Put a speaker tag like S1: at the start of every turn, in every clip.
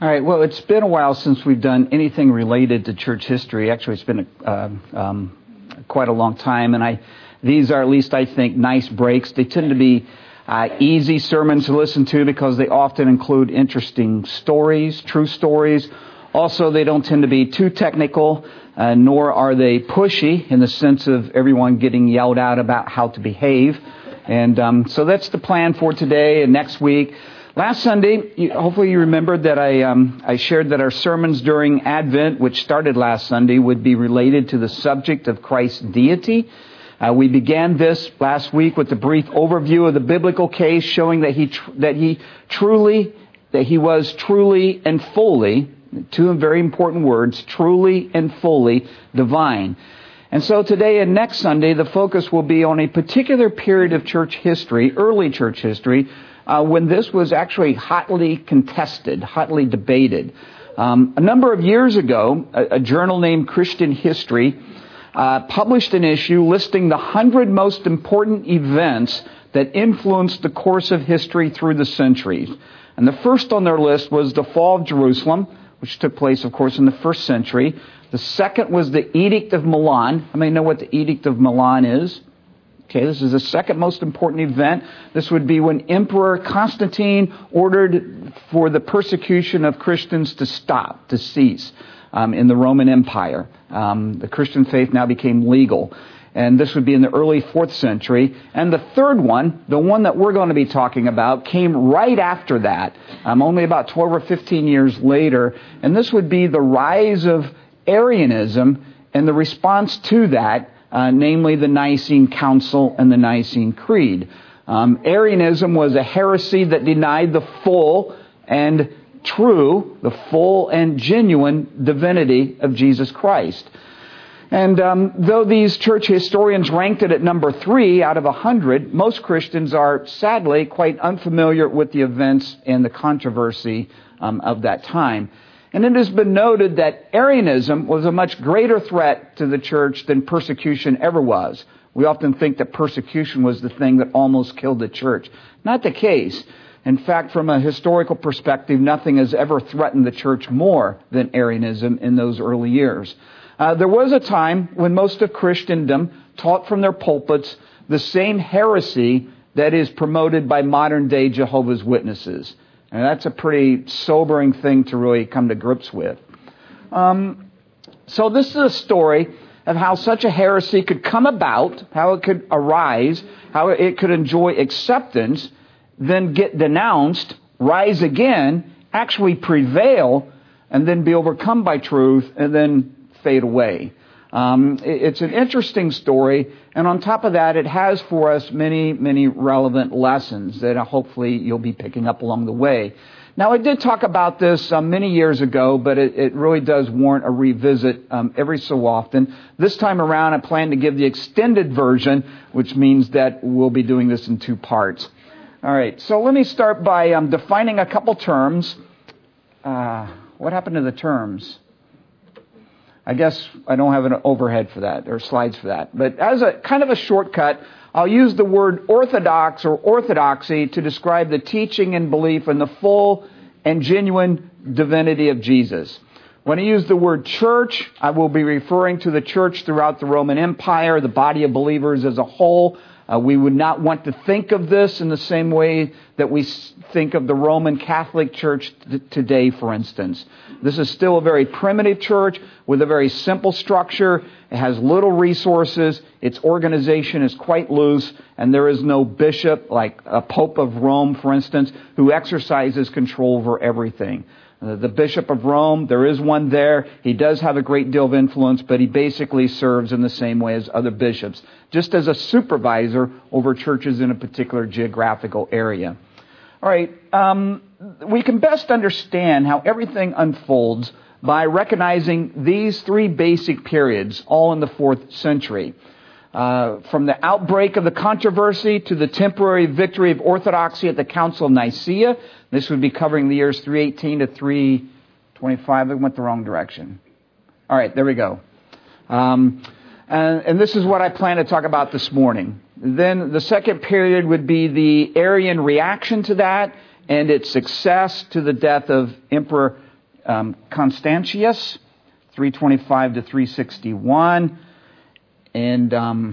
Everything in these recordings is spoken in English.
S1: All right, well, it's been a while since we've done anything related to church history. Actually, it's been quite a long time, and these are, at least I think, nice breaks. They tend to be easy sermons to listen to because they often include interesting stories, true stories. Also, they don't tend to be too technical, nor are they pushy in the sense of everyone getting yelled out about how to behave. And so that's the plan for today and next week. Last Sunday, hopefully you remembered that I shared that our sermons during Advent, which started last Sunday, would be related to the subject of Christ's deity. We began this last week with a brief overview of the biblical case, showing that he was truly and fully, two very important words, truly and fully divine. And so today and next Sunday, the focus will be on a particular period of church history, early church history, when this was actually hotly contested, hotly debated. A number of years ago, a journal named Christian History published an issue listing the 100 most important events that influenced the course of history through the centuries. And the first on their list was the fall of Jerusalem, which took place, of course, in the first century. The second was the Edict of Milan. How many know what the Edict of Milan is? Okay, this is the second most important event. This would be when Emperor Constantine ordered for the persecution of Christians to stop, to cease in the Roman Empire. The Christian faith now became legal. And this would be in the early 4th century. And the third one, the one that we're going to be talking about, came right after that, only about 12 or 15 years later. And this would be the rise of Arianism and the response to that, namely the Nicene Council and the Nicene Creed. Arianism was a heresy that denied the full and genuine divinity of Jesus Christ. And though these church historians ranked it at number 3 out of 100, most Christians are sadly quite unfamiliar with the events and the controversy of that time. And it has been noted that Arianism was a much greater threat to the church than persecution ever was. We often think that persecution was the thing that almost killed the church. Not the case. In fact, from a historical perspective, nothing has ever threatened the church more than Arianism in those early years. There was a time when most of Christendom taught from their pulpits the same heresy that is promoted by modern-day Jehovah's Witnesses. And that's a pretty sobering thing to really come to grips with. So this is a story of how such a heresy could come about, how it could arise, how it could enjoy acceptance, then get denounced, rise again, actually prevail, and then be overcome by truth, and then fade away. It's an interesting story, and on top of that, it has for us many, many relevant lessons that hopefully you'll be picking up along the way. Now, I did talk about this many years ago, but it really does warrant a revisit every so often. This time around, I plan to give the extended version, which means that we'll be doing this in 2 parts. All right, so let me start by defining a couple terms. What happened to the terms? I guess I don't have an overhead for that, or slides for that. But as a kind of a shortcut, I'll use the word orthodox or orthodoxy to describe the teaching and belief in the full and genuine divinity of Jesus. When I use the word church, I will be referring to the church throughout the Roman Empire, the body of believers as a whole. We would not want to think of this in the same way that we think of the Roman Catholic Church today, for instance. This is still a very primitive church with a very simple structure. It has little resources. Its organization is quite loose, and there is no bishop, like a Pope of Rome, for instance, who exercises control over everything. The Bishop of Rome, there is one there. He does have a great deal of influence, but he basically serves in the same way as other bishops, just as a supervisor over churches in a particular geographical area. All right, we can best understand how everything unfolds by recognizing these 3 basic periods, all in the 4th century. From the outbreak of the controversy to the temporary victory of orthodoxy at the Council of Nicaea. This would be covering the years 318 to 325. I went the wrong direction. All right, there we go. And this is what I plan to talk about this morning. Then the second period would be the Arian reaction to that and its success to the death of Emperor Constantius, 325 to 361. And, I'm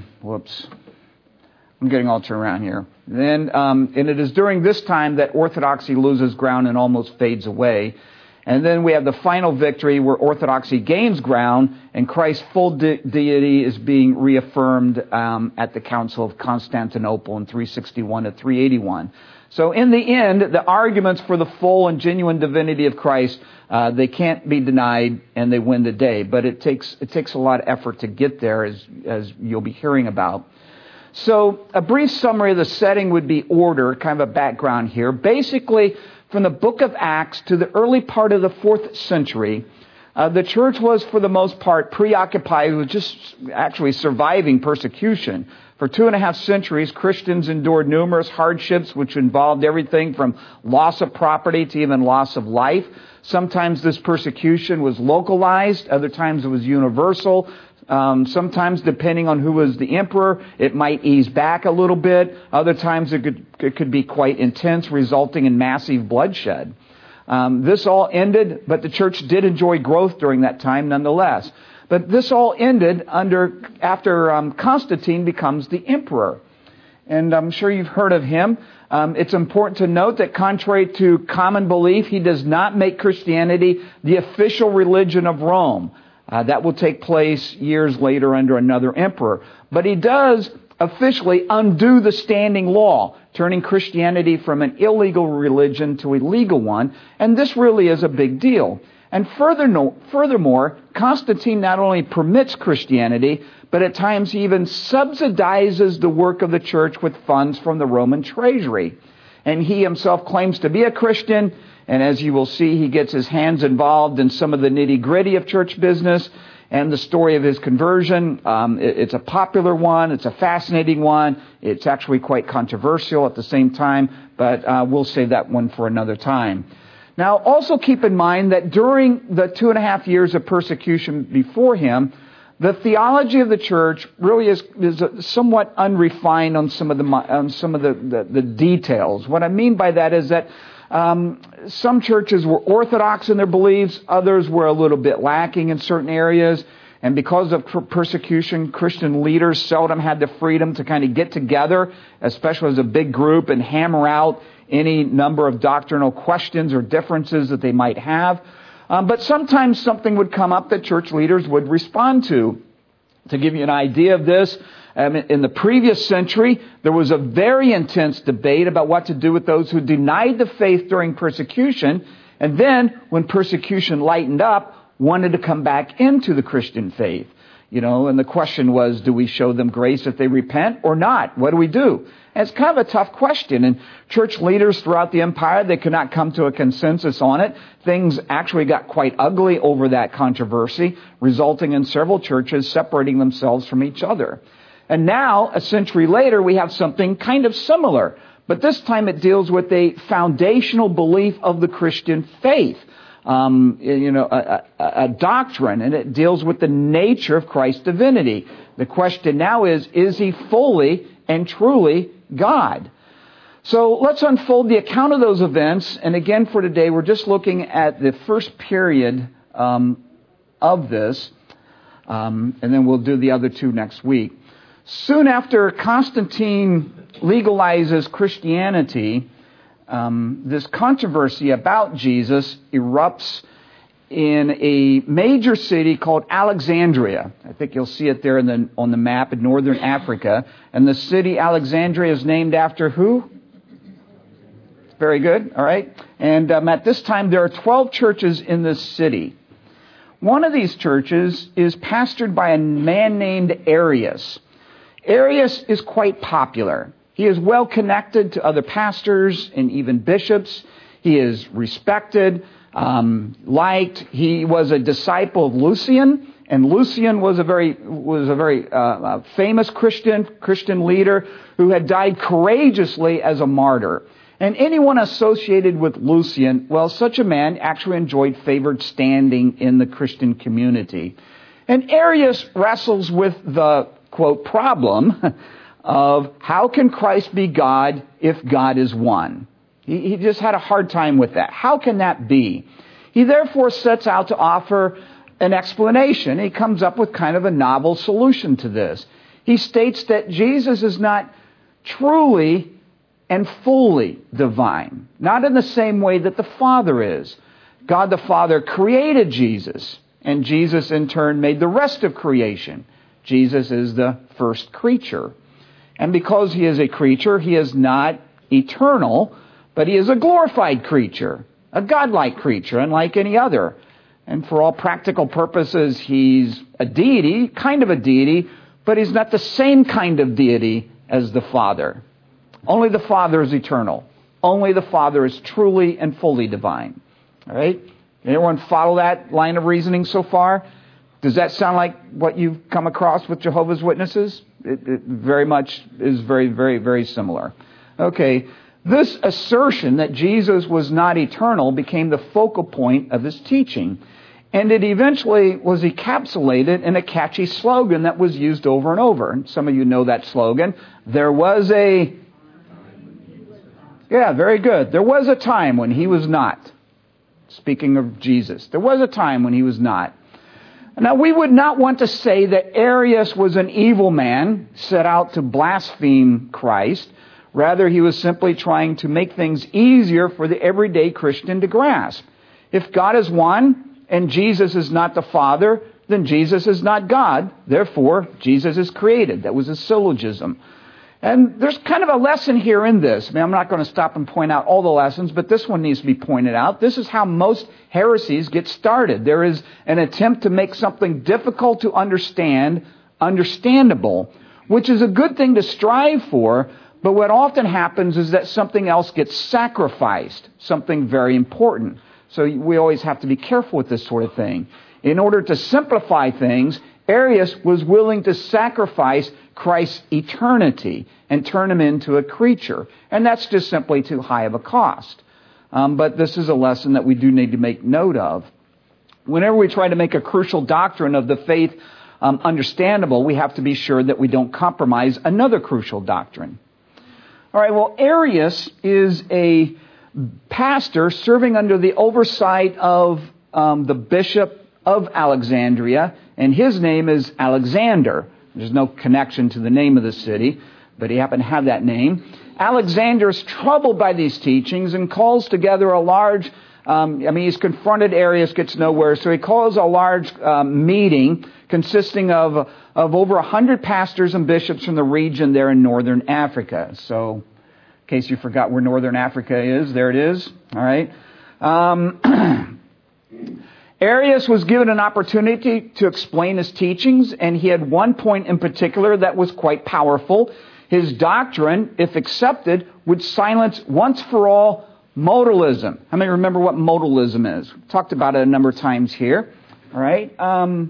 S1: getting all turned around here. Then, and it is during this time that orthodoxy loses ground and almost fades away. And then we have the final victory where orthodoxy gains ground and Christ's full deity is being reaffirmed at the Council of Constantinople in 361 to 381. So in the end, the arguments for the full and genuine divinity of Christ, they can't be denied and they win the day. But it takes a lot of effort to get there, as you'll be hearing about. So a brief summary of the setting would be order, kind of a background here. Basically, from the book of Acts to the early part of the 4th century, the church was, for the most part, preoccupied with just actually surviving persecution. For 2.5 centuries, Christians endured numerous hardships, which involved everything from loss of property to even loss of life. Sometimes this persecution was localized. Other times it was universal. Sometimes, depending on who was the emperor, it might ease back a little bit. Other times it could be quite intense, resulting in massive bloodshed. This all ended, but the church did enjoy growth during that time nonetheless. But this all ended after Constantine becomes the emperor. And I'm sure you've heard of him. It's important to note that contrary to common belief, he does not make Christianity the official religion of Rome. That will take place years later under another emperor. But he does officially undo the standing law, turning Christianity from an illegal religion to a legal one. And this really is a big deal. And furthermore, Constantine not only permits Christianity, but at times he even subsidizes the work of the church with funds from the Roman treasury. And he himself claims to be a Christian. And as you will see, he gets his hands involved in some of the nitty-gritty of church business and the story of his conversion. It's a popular one. It's a fascinating one. It's actually quite controversial at the same time, but we'll save that one for another time. Now, also keep in mind that during the 2.5 years of persecution before him, the theology of the church really is somewhat unrefined on some of the details. What I mean by that is that some churches were orthodox in their beliefs, others were a little bit lacking in certain areas, and because of persecution, Christian leaders seldom had the freedom to kind of get together, especially as a big group, and hammer out any number of doctrinal questions or differences that they might have. But sometimes something would come up that church leaders would respond to. To give you an idea of this, in the previous century, there was a very intense debate about what to do with those who denied the faith during persecution, and then, when persecution lightened up, wanted to come back into the Christian faith. And the question was, do we show them grace if they repent or not? What do we do? And it's kind of a tough question. And church leaders throughout the empire, they could not come to a consensus on it. Things actually got quite ugly over that controversy, resulting in several churches separating themselves from each other. And now, a century later, we have something kind of similar. But this time it deals with a foundational belief of the Christian faith. A doctrine, and it deals with the nature of Christ's divinity. The question now is he fully and truly God? So let's unfold the account of those events. And again, for today, we're just looking at the first period of this, and then we'll do the other two next week. Soon after Constantine legalizes Christianity, this controversy about Jesus erupts in a major city called Alexandria. I think you'll see it there on the map in northern Africa. And the city Alexandria is named after who? Very good. All right. And at this time, there are 12 churches in this city. One of these churches is pastored by a man named Arius. Arius is quite popular. He is well connected to other pastors and even bishops. He is respected, liked. He was a disciple of Lucian, and Lucian was a very famous Christian leader who had died courageously as a martyr. And anyone associated with Lucian, well, such a man actually enjoyed favored standing in the Christian community. And Arius wrestles with the, quote, problem of how can Christ be God if God is one? He just had a hard time with that. How can that be? He therefore sets out to offer an explanation. He comes up with kind of a novel solution to this. He states that Jesus is not truly and fully divine, not in the same way that the Father is. God the Father created Jesus, and Jesus in turn made the rest of creation. Jesus is the first creature. And because he is a creature, he is not eternal, but he is a glorified creature, a godlike creature, unlike any other. And for all practical purposes, he's a deity, kind of a deity, but he's not the same kind of deity as the Father. Only the Father is eternal. Only the Father is truly and fully divine. All right? Anyone follow that line of reasoning so far? Does that sound like what you've come across with Jehovah's Witnesses? It very much is very, very, very similar. Okay. This assertion that Jesus was not eternal became the focal point of his teaching. And it eventually was encapsulated in a catchy slogan that was used over and over. And some of you know that slogan. There was a... Yeah, very good. There was a time when he was not. Speaking of Jesus, there was a time when he was not. Now, we would not want to say that Arius was an evil man set out to blaspheme Christ. Rather, he was simply trying to make things easier for the everyday Christian to grasp. If God is one and Jesus is not the Father, then Jesus is not God. Therefore, Jesus is created. That was a syllogism. And there's kind of a lesson here in this. I mean, I'm not going to stop and point out all the lessons, but this one needs to be pointed out. This is how most heresies get started. There is an attempt to make something difficult to understand, understandable, which is a good thing to strive for, but what often happens is that something else gets sacrificed, something very important. So we always have to be careful with this sort of thing. In order to simplify things, Arius was willing to sacrifice Christ's eternity and turn him into a creature. And that's just simply too high of a cost. But this is a lesson that we do need to make note of. Whenever we try to make a crucial doctrine of the faith understandable, we have to be sure that we don't compromise another crucial doctrine. All right, well, Arius is a pastor serving under the oversight of the bishop of Alexandria, and his name is Alexander. There's no connection to the name of the city, but he happened to have that name. Alexander is troubled by these teachings and calls together a large, he's confronted Arius, gets nowhere, so he calls a large meeting consisting of over 100 pastors and bishops from the region there in northern Africa. So, in case you forgot where northern Africa is, there it is. All right. Arius was given an opportunity to explain his teachings, and he had one point in particular that was quite powerful. His doctrine, if accepted, would silence once for all modalism. How many remember what modalism is? We've talked about it a number of times here. All right. I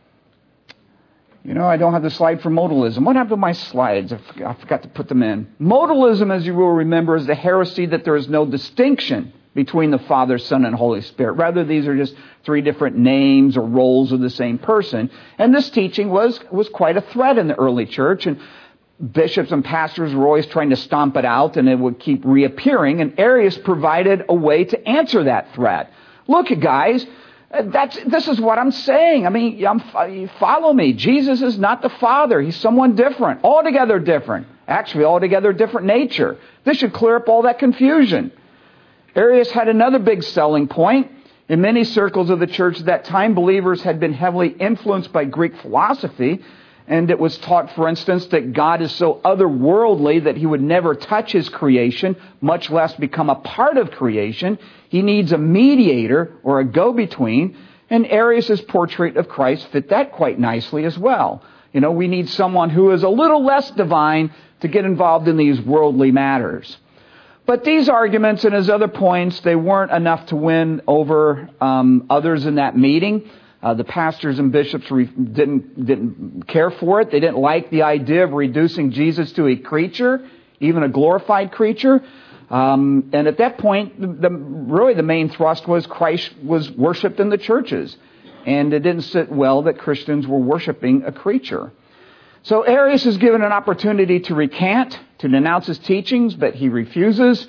S1: don't have the slide for modalism. What happened to my slides? I forgot to put them in. Modalism, as you will remember, is the heresy that there is no distinction between the Father, Son, and Holy Spirit. Rather, these are just three different names or roles of the same person. And this teaching was quite a threat in the early church, and bishops and pastors were always trying to stomp it out, and it would keep reappearing, and Arius provided a way to answer that threat. Look, guys, this is what I'm saying. I mean, follow me. Jesus is not the Father. He's someone different, altogether different. Actually, altogether different nature. This should clear up all that confusion. Arius had another big selling point. In many circles of the church at that time, believers had been heavily influenced by Greek philosophy, and it was taught, for instance, that God is so otherworldly that he would never touch his creation, much less become a part of creation. He needs a mediator or a go-between, and Arius' portrait of Christ fit that quite nicely as well. We need someone who is a little less divine to get involved in these worldly matters. But these arguments and his other points, they weren't enough to win over others in that meeting. The pastors and bishops didn't care for it. They didn't like the idea of reducing Jesus to a creature, even a glorified creature. And at that point, the main thrust was Christ was worshipped in the churches. And it didn't sit well that Christians were worshiping a creature. So Arius is given an opportunity to recant, to denounce his teachings, but he refuses.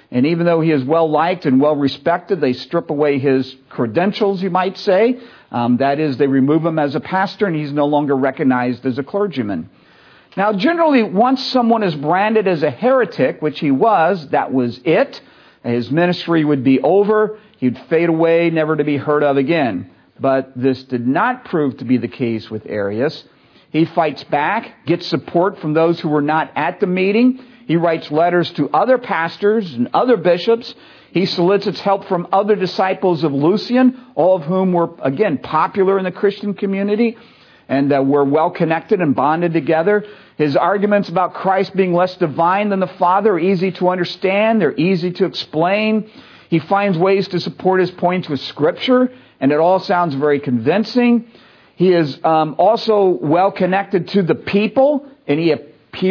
S1: And even though he is well liked and well respected, they strip away his credentials, you might say. That is, they remove him as a pastor, and he's no longer recognized as a clergyman. Now, generally, once someone is branded as a heretic, which he was, that was it. His ministry would be over. He'd fade away, never to be heard of again. But this did not prove to be the case with Arius. He fights back, gets support from those who were not at the meeting. He writes letters to other pastors and other bishops. He solicits help from other disciples of Lucian, all of whom were, again, popular in the Christian community and were well connected and bonded together. His arguments about Christ being less divine than the Father are easy to understand. They're easy to explain. He finds ways to support his points with Scripture, and it all sounds very convincing. He is also well connected to the people, and he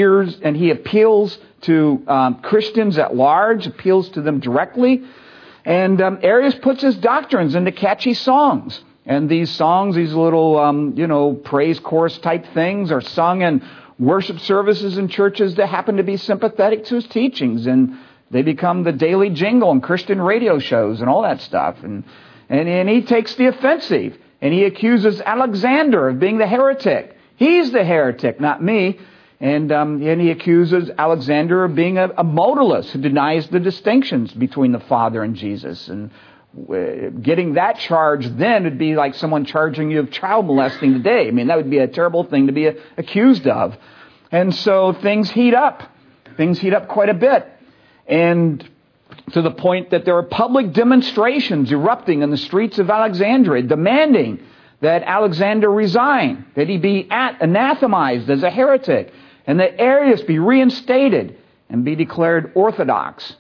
S1: appeals to Christians at large, appeals to them directly. And Arius puts his doctrines into catchy songs. And these songs, these little, praise chorus type things are sung in worship services in churches that happen to be sympathetic to his teachings. And they become the daily jingle in Christian radio shows and all that stuff. And he takes the offensive. And he accuses Alexander of being the heretic. He's the heretic, not me. And he accuses Alexander of being a modalist who denies the distinctions between the Father and Jesus. And getting that charge then would be like someone charging you of child molesting today. I mean, that would be a terrible thing to be accused of. And so things heat up. Things heat up quite a bit. And to the point that there are public demonstrations erupting in the streets of Alexandria demanding that Alexander resign, that he be anathemized as a heretic, and that Arius be reinstated and be declared orthodox.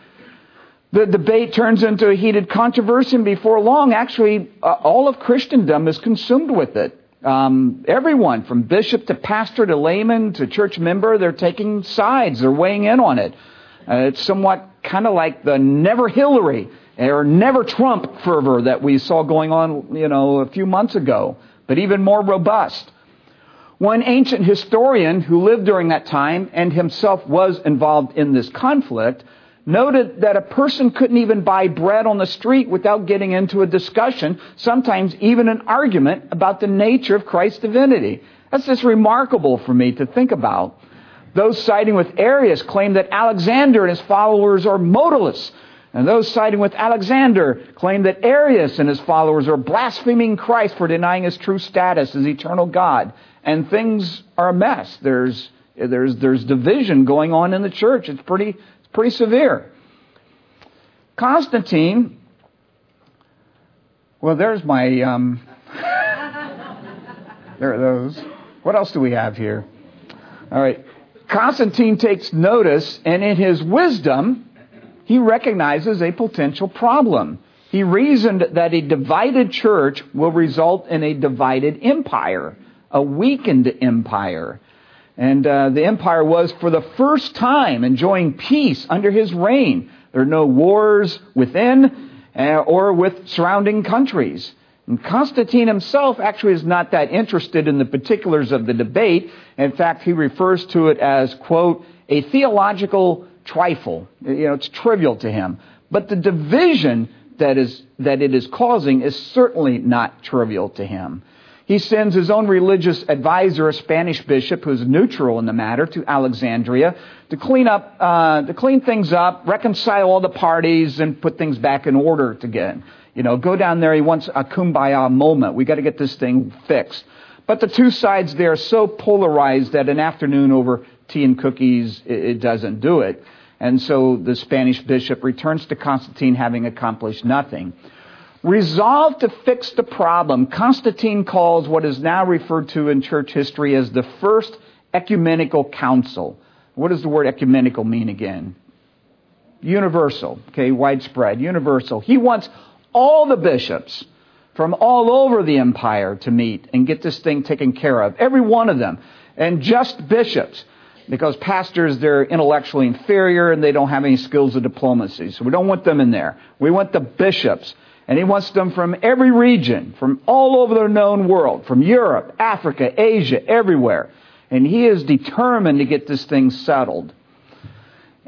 S1: The debate turns into a heated controversy, and before long, actually, all of Christendom is consumed with it. Everyone, from bishop to pastor to layman to church member, they're taking sides. They're weighing in on it. It's somewhat kind of like the never Hillary or never Trump fervor that we saw going on, a few months ago, but even more robust. One ancient historian who lived during that time and himself was involved in this conflict noted that a person couldn't even buy bread on the street without getting into a discussion, sometimes even an argument about the nature of Christ's divinity. That's just remarkable for me to think about. Those siding with Arius claim that Alexander and his followers are modalists. And those siding with Alexander claim that Arius and his followers are blaspheming Christ for denying his true status as eternal God. And things are a mess. There's division going on in the church. It's pretty severe. Constantine, well, there's my, there are those. What else do we have here? All right. Constantine takes notice, and in his wisdom, he recognizes a potential problem. He reasoned that a divided church will result in a divided empire, a weakened empire. And the empire was, for the first time, enjoying peace under his reign. There are no wars within or with surrounding countries. And Constantine himself actually is not that interested in the particulars of the debate. In fact, he refers to it as, quote, a theological trifle. It's trivial to him. But the division that it is causing is certainly not trivial to him. He sends his own religious advisor, a Spanish bishop who's neutral in the matter, to Alexandria to clean things up, reconcile all the parties, and put things back in order again. Go down there. He wants a kumbaya moment. We got to get this thing fixed. But the two sides there are so polarized that an afternoon over tea and cookies, it doesn't do it. And so the Spanish bishop returns to Constantine having accomplished nothing. Resolved to fix the problem, Constantine calls what is now referred to in church history as the First Ecumenical Council. What does the word ecumenical mean again? Universal, widespread, universal. He wants all the bishops from all over the empire to meet and get this thing taken care of. Every one of them. And just bishops. Because pastors, they're intellectually inferior and they don't have any skills of diplomacy. So we don't want them in there. We want the bishops. And he wants them from every region, from all over the known world, from Europe, Africa, Asia, everywhere. And he is determined to get this thing settled.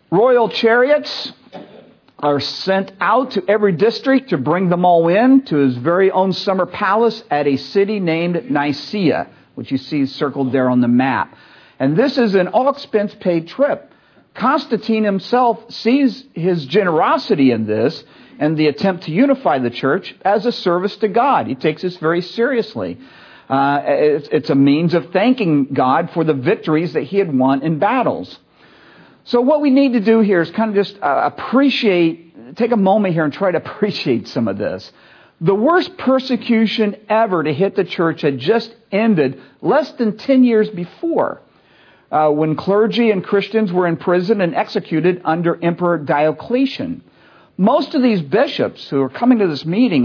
S1: Royal chariots are sent out to every district to bring them all in to his very own summer palace at a city named Nicaea, which you see circled there on the map. And this is an all-expense-paid trip. Constantine himself sees his generosity in this and the attempt to unify the church as a service to God. He takes this very seriously. It's a means of thanking God for the victories that he had won in battles. So what we need to do here is kind of just take a moment here and try to appreciate some of this. The worst persecution ever to hit the church had just ended less than 10 years before, when clergy and Christians were in prison and executed under Emperor Diocletian. Most of these bishops who were coming to this meeting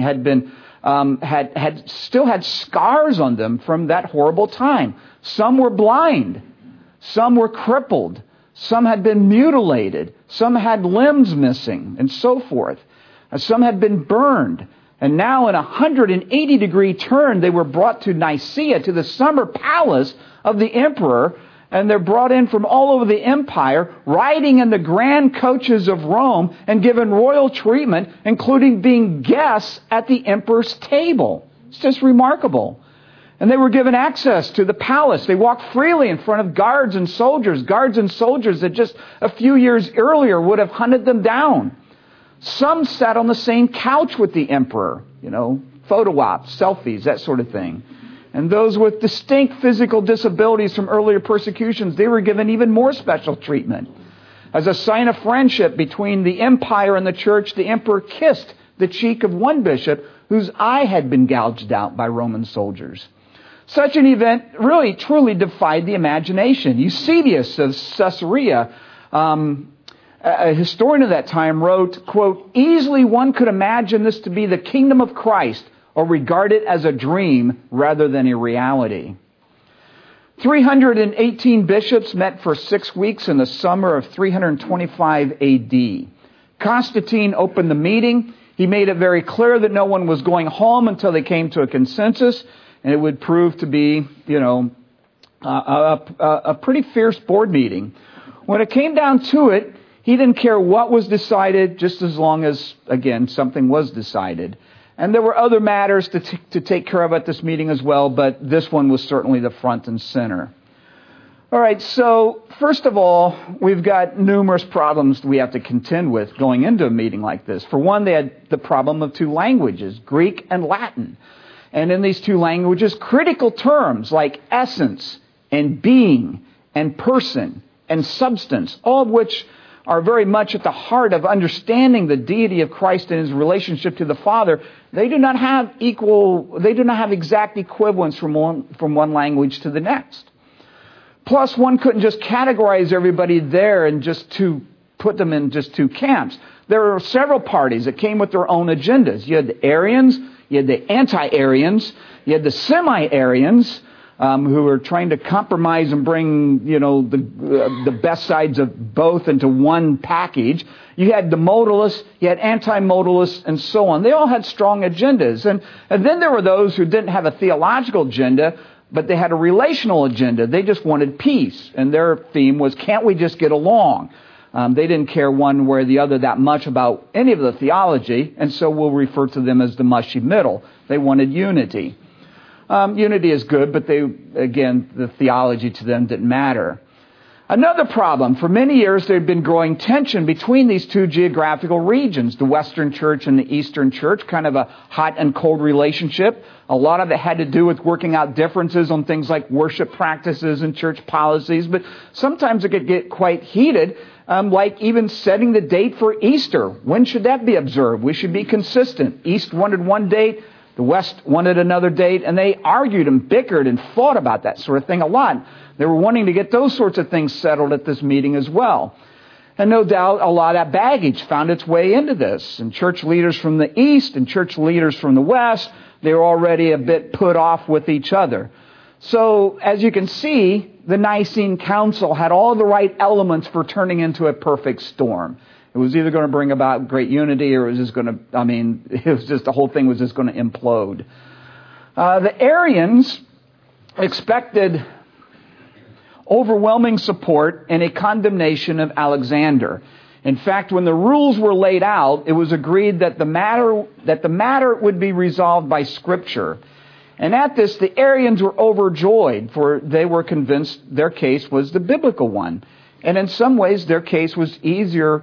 S1: had still had scars on them from that horrible time. Some were blind. Some were crippled. Some had been mutilated. Some had limbs missing, and so forth. Some had been burned. And now in a 180-degree turn, they were brought to Nicaea, to the summer palace of the emperor, and they're brought in from all over the empire, riding in the grand coaches of Rome and given royal treatment, including being guests at the emperor's table. It's just remarkable. And they were given access to the palace. They walked freely in front of guards and soldiers that just a few years earlier would have hunted them down. Some sat on the same couch with the emperor, photo ops, selfies, that sort of thing. And those with distinct physical disabilities from earlier persecutions, they were given even more special treatment. As a sign of friendship between the empire and the church, the emperor kissed the cheek of one bishop whose eye had been gouged out by Roman soldiers. Such an event really, truly defied the imagination. Eusebius of Caesarea, a historian of that time, wrote, quote, "Easily one could imagine this to be the kingdom of Christ, or regard it as a dream rather than a reality." 318 bishops met for 6 weeks in the summer of 325 AD. Constantine opened the meeting. He made it very clear that no one was going home until they came to a consensus, and it would prove to be, a pretty fierce board meeting. When it came down to it, he didn't care what was decided, just as long as, again, something was decided. And there were other matters to take care of at this meeting as well, but this one was certainly the front and center. All right, so first of all, we've got numerous problems we have to contend with going into a meeting like this. For one, they had the problem of two languages, Greek and Latin. And in these two languages, critical terms like essence and being and person and substance, all of which are very much at the heart of understanding the deity of Christ and his relationship to the Father, they do not have exact equivalents from one language to the next. Plus, one couldn't just categorize everybody there and put them in just two camps. There were several parties that came with their own agendas. You had the Arians, you had the anti-Arians, you had the semi-Arians, who were trying to compromise and bring, the best sides of both into one package. You had the modalists, you had anti-modalists, and so on. They all had strong agendas. And then there were those who didn't have a theological agenda, but they had a relational agenda. They just wanted peace. And their theme was, can't we just get along? They didn't care one way or the other that much about any of the theology, and so we'll refer to them as the mushy middle. They wanted unity. Unity is good, but the theology to them didn't matter. Another problem, for many years there had been growing tension between these two geographical regions, the Western Church and the Eastern Church, kind of a hot and cold relationship. A lot of it had to do with working out differences on things like worship practices and church policies, but sometimes it could get quite heated, like even setting the date for Easter. When should that be observed? We should be consistent. East wanted one date, the West wanted another date, and they argued and bickered and fought about that sort of thing a lot. They were wanting to get those sorts of things settled at this meeting as well. And no doubt a lot of that baggage found its way into this. And church leaders from the East and church leaders from the West, they were already a bit put off with each other. So, as you can see, the Nicene Council had all the right elements for turning into a perfect storm. It was either going to bring about great unity or it was just the whole thing was just going to implode. The Arians expected overwhelming support and a condemnation of Alexander. In fact, when the rules were laid out, it was agreed that the matter would be resolved by Scripture. And at this, the Arians were overjoyed, for they were convinced their case was the biblical one. And in some ways, their case was the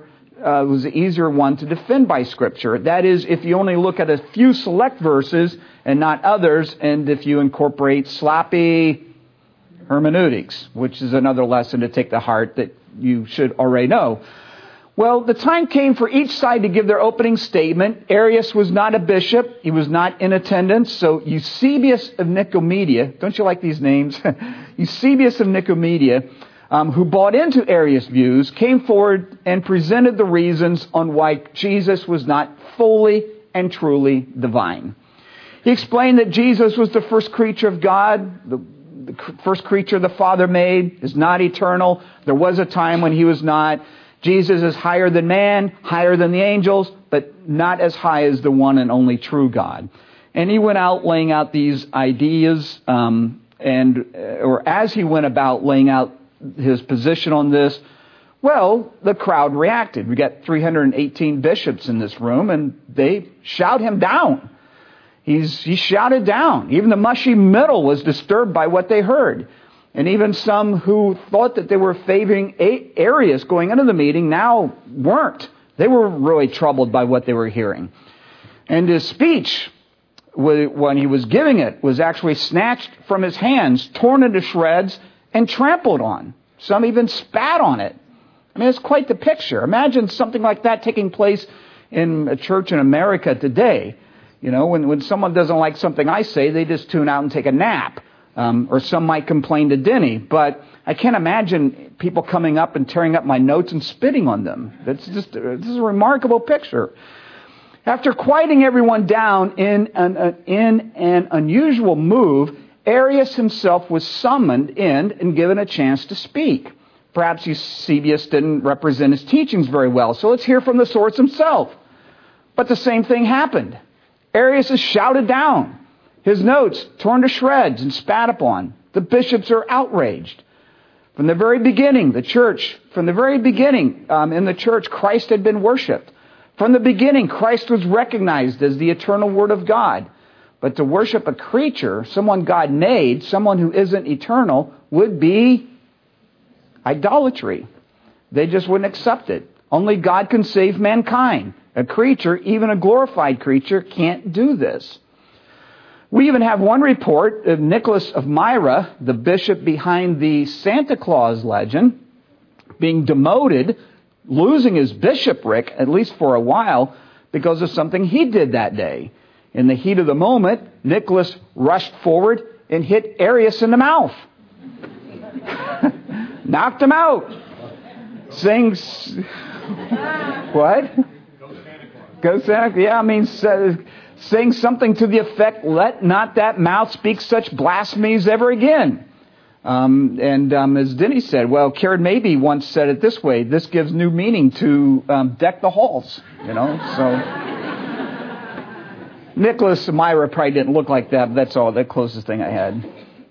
S1: easier one to defend by Scripture. That is, if you only look at a few select verses and not others, and if you incorporate sloppy hermeneutics, which is another lesson to take to heart that you should already know. Well, the time came for each side to give their opening statement. Arius was not a bishop. He was not in attendance. So Eusebius of Nicomedia, don't you like these names? Eusebius of Nicomedia, who bought into Arius' views, came forward and presented the reasons on why Jesus was not fully and truly divine. He explained that Jesus was the first creature of God, the first creature the Father made, is not eternal. There was a time when he was not. Jesus is higher than man, higher than the angels, but not as high as the one and only true God. And he went out laying out these ideas, as he went about laying out his position on this, well, the crowd reacted. We got 318 bishops in this room, and they shout him down. He shouted down. Even the mushy middle was disturbed by what they heard. And even some who thought that they were favoring Arius going into the meeting now weren't. They were really troubled by what they were hearing. And his speech, when he was giving it, was actually snatched from his hands, torn into shreds, and trampled on. Some even spat on it. I mean, it's quite the picture. Imagine something like that taking place in a church in America today. You know, when someone doesn't like something I say, they just tune out and take a nap. Or some might complain to Denny. But I can't imagine people coming up and tearing up my notes and spitting on them. This is a remarkable picture. After quieting everyone down in an unusual move, Arius himself was summoned in and given a chance to speak. Perhaps Eusebius didn't represent his teachings very well, so let's hear from the source himself. But the same thing happened. Arius is shouted down. His notes torn to shreds and spat upon. The bishops are outraged. From the very beginning, in the church, Christ had been worshipped. From the beginning, Christ was recognized as the eternal Word of God. But to worship a creature, someone God made, someone who isn't eternal, would be idolatry. They just wouldn't accept it. Only God can save mankind. A creature, even a glorified creature, can't do this. We even have one report of Nicholas of Myra, the bishop behind the Santa Claus legend, being demoted, losing his bishopric, at least for a while, because of something he did that day. In the heat of the moment, Nicholas rushed forward and hit Arius in the mouth. Knocked him out. Saying, what? Go Santa Claus. Yeah, I mean, saying something to the effect, let not that mouth speak such blasphemies ever again. As Denny said, well, Karen Mabey once said it this way, this gives new meaning to deck the halls, you know, so... Nicholas of Myra probably didn't look like that, but that's all, the closest thing I had.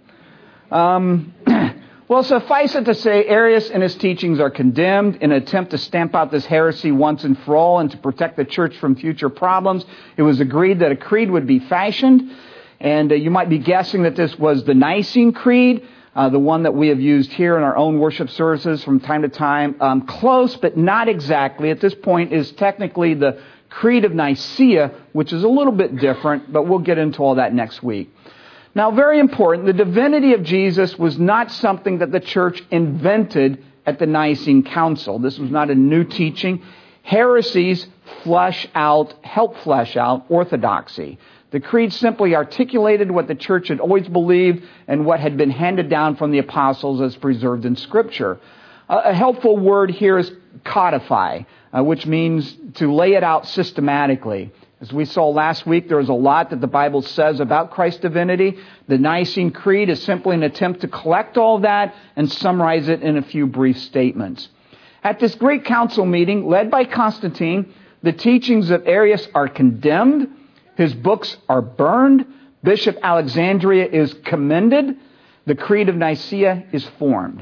S1: Well, suffice it to say, Arius and his teachings are condemned in an attempt to stamp out this heresy once and for all and to protect the church from future problems. It was agreed that a creed would be fashioned, and you might be guessing that this was the Nicene Creed, the one that we have used here in our own worship services from time to time. Close, but not exactly. At this point is technically the Creed of Nicaea, which is a little bit different, but we'll get into all that next week. Now, very important, the divinity of Jesus was not something that the church invented at the Nicene Council. This was not a new teaching. Heresies help flesh out orthodoxy. The creed simply articulated what the church had always believed and what had been handed down from the apostles as preserved in Scripture. A helpful word here is codify, which means to lay it out systematically. As we saw last week, there is a lot that the Bible says about Christ's divinity. The Nicene Creed is simply an attempt to collect all that and summarize it in a few brief statements. At this great council meeting, led by Constantine, the teachings of Arius are condemned, his books are burned, Bishop Alexandria is commended, the Creed of Nicaea is formed.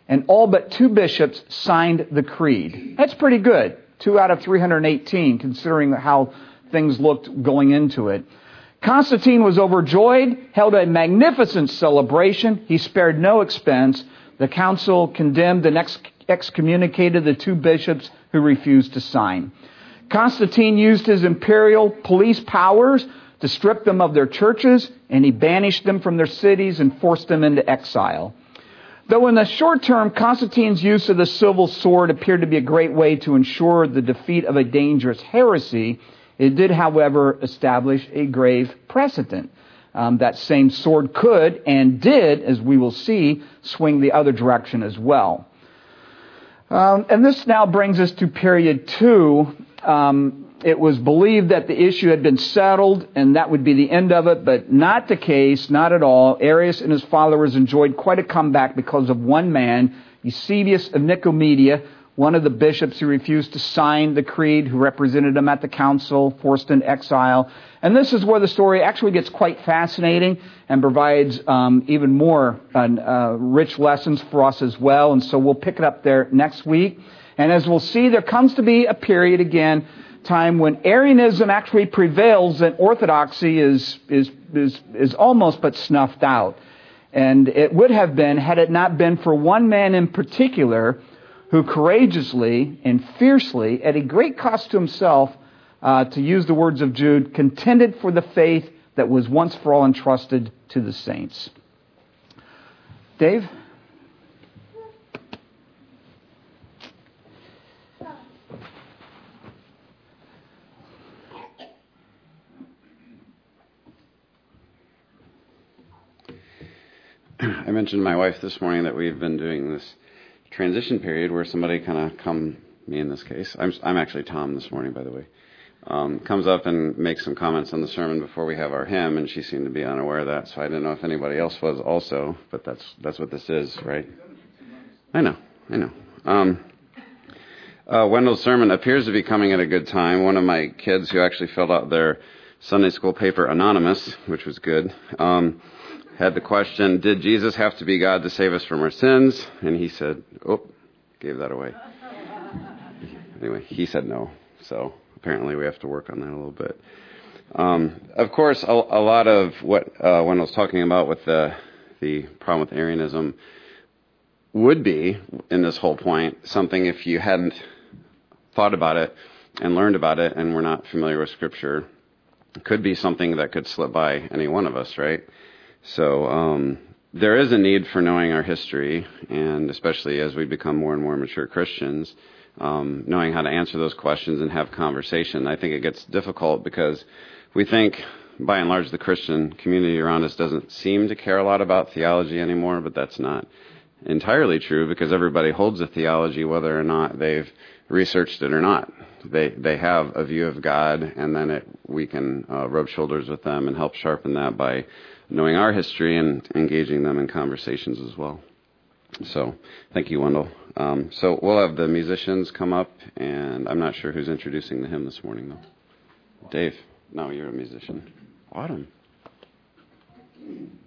S1: and all but 2 bishops signed the creed. That's pretty good. 2 out of 318, considering how things looked going into it. Constantine was overjoyed, held a magnificent celebration. He spared no expense. The council condemned and excommunicated the 2 bishops who refused to sign. Constantine used his imperial police powers to strip them of their churches, and he banished them from their cities and forced them into exile. Though in the short term, Constantine's use of the silver sword appeared to be a great way to ensure the defeat of a dangerous heresy, it did, however, establish a grave precedent. That same sword could and did, as we will see, swing the other direction as well. And this now brings us to period 2. It was believed that the issue had been settled and that would be the end of it, but not the case, not at all. Arius and his followers enjoyed quite a comeback because of one man, Eusebius of Nicomedia, one of the bishops who refused to sign the creed, who represented him at the council, forced into exile. And this is where the story actually gets quite fascinating and provides even more rich lessons for us as well. And so we'll pick it up there next week. And as we'll see, there comes to be a period again, time when Arianism actually prevails and orthodoxy is almost but snuffed out. And it would have been, had it not been for one man in particular who courageously and fiercely, at a great cost to himself, to use the words of Jude, contended for the faith that was once for all entrusted to the saints. Dave?
S2: I mentioned to my wife this morning that we've been doing this transition period where somebody me in this case, I'm actually Tom this morning, by the way, comes up and makes some comments on the sermon before we have our hymn, and she seemed to be unaware of that, so I didn't know if anybody else was also, but that's what this is, right? I know. Wendell's sermon appears to be coming at a good time. One of my kids who actually filled out their Sunday school paper anonymous, which was good, had the question, did Jesus have to be God to save us from our sins? And he said, gave that away. Anyway, he said no. So apparently we have to work on that a little bit. Of course, a lot of what Wendell's talking about with the problem with Arianism would be, in this whole point, something if you hadn't thought about it and learned about it and were not familiar with Scripture, could be something that could slip by any one of us, right? So there is a need for knowing our history, and especially as we become more and more mature Christians, knowing how to answer those questions and have conversation. I think it gets difficult because we think, by and large, the Christian community around us doesn't seem to care a lot about theology anymore, but that's not entirely true because everybody holds a theology whether or not they've researched it or not. They have a view of God, and then we can rub shoulders with them and help sharpen that by knowing our history and engaging them in conversations as well. So, thank you, Wendell. So we'll have the musicians come up, and I'm not sure who's introducing the hymn this morning, though. Dave. No, you're a musician. Autumn.